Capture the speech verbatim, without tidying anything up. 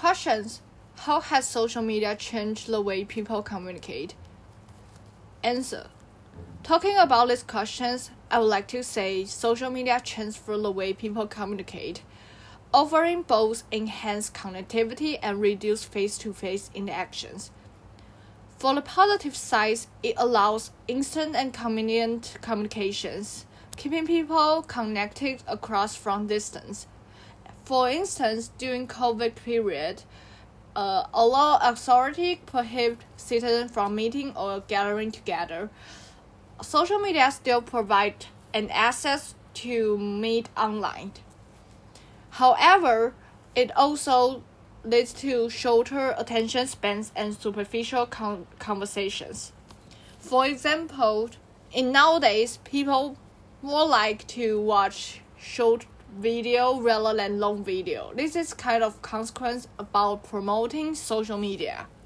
Questions: how has social media changed the way people communicate? Answer: talking about these questions, I would like to say social media transformed the way people communicate, offering both enhanced connectivity and reduced face-to-face interactions. For the positive side, it allows instant and convenient communications, keeping people connected across from distance. For instance, during COVID period, uh, although authority prohibit citizens from meeting or gathering together, social media still provide an access to meet online. However, it also leads to shorter attention spans and superficial con- conversations. For example, in nowadays, people more like to watch short video rather than long video. This is kind of consequence about promoting social media.